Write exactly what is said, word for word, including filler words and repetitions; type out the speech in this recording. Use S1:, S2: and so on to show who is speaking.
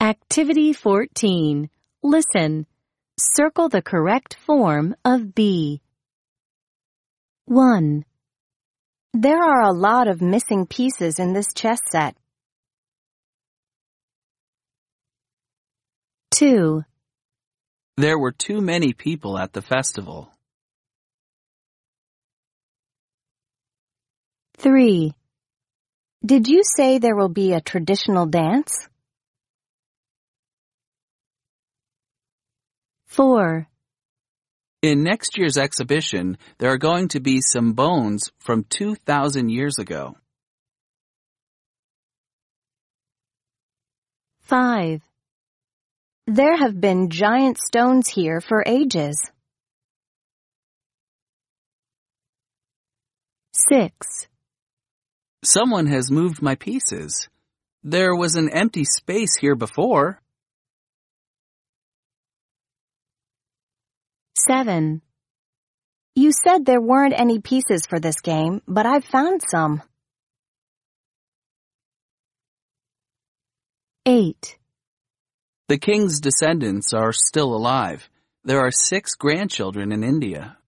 S1: Activity fourteen. Listen. Circle the correct form of B. one. There are a lot of missing pieces in this chess set. two.
S2: There were too many people at the festival.
S1: three. Did you say there will be a traditional dance? four.
S2: In next year's exhibition, there are going to be some bones from two thousand years ago.
S1: five. There have been giant stones here for ages. six.
S2: Someone has moved my pieces. There was an empty space here before.
S1: seven. You said there weren't any pieces for this game, but I've found some. eight.
S2: The king's descendants are still alive. There are six grandchildren in India.